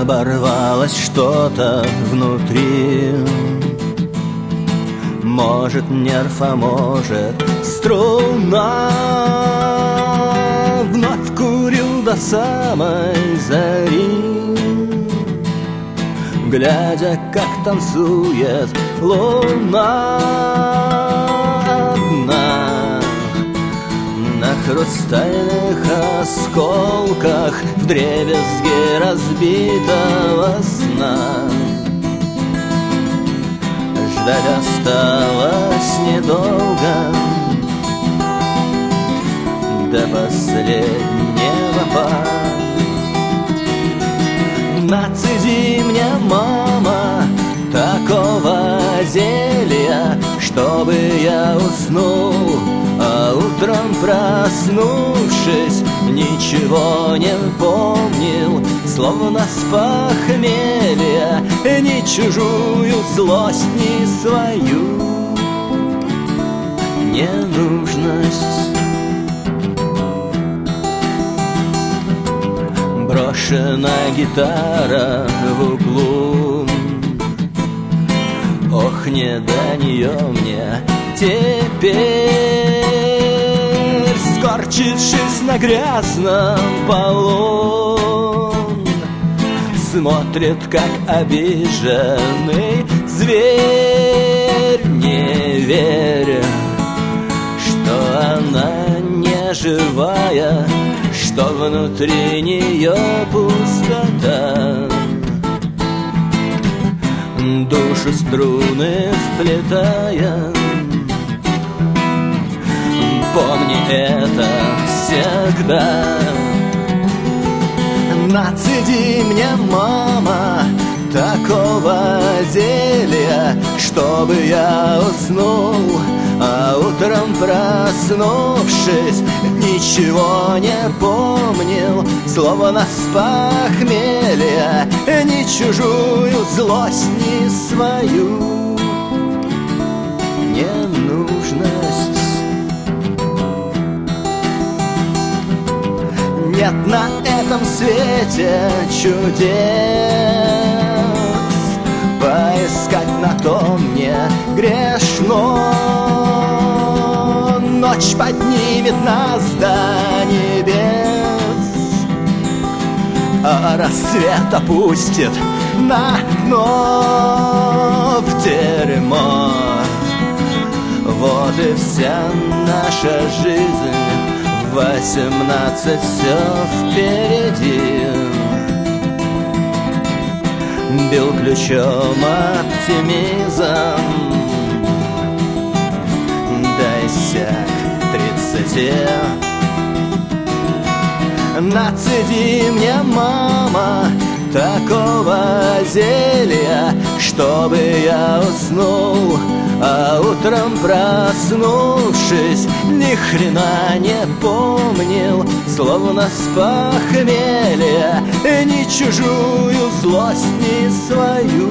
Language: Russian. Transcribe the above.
Оборвалось что-то внутри. Может, нерв, а может, струна. Вновь курил до самой зари, глядя, как танцует луна одна на хрустальных осколках вдребезги разбитого сна. Ждать осталось недолго, до последнего пар. Нацеди мне, мама, такого зелья, чтобы я уснул, а утром, проснувшись, ничего не помнил, словно с похмелья, ни чужую злость, ни свою ненужность. Брошена гитара в углу, ох, не до нее мне теперь. Скорчившись на грязном полу, смотрит, как обиженный зверь. Не веря, что она не живая, что внутри нее пустота. Душу струны вплетая, помни это всегда. Нацеди мне, мама, такого зелья, чтобы я уснул, а утром, проснувшись, ничего не помнил, словно с похмелья, ни чужую злость, ни свою ненужность. Нет на этом свете чудес, поискать на то мне грешно. Ночь поднимет нас до небес, а рассвет опустит на дно в дерьмо. Вот и вся наша жизнь, 18 все впереди. Бил ключом оптимизм, дай сяк 30. Нацеди мне, мама, такого зелья, чтобы я уснул, а утром, проснувшись, ни хрена не помнил, словно с похмелья, ни чужую злость, ни свою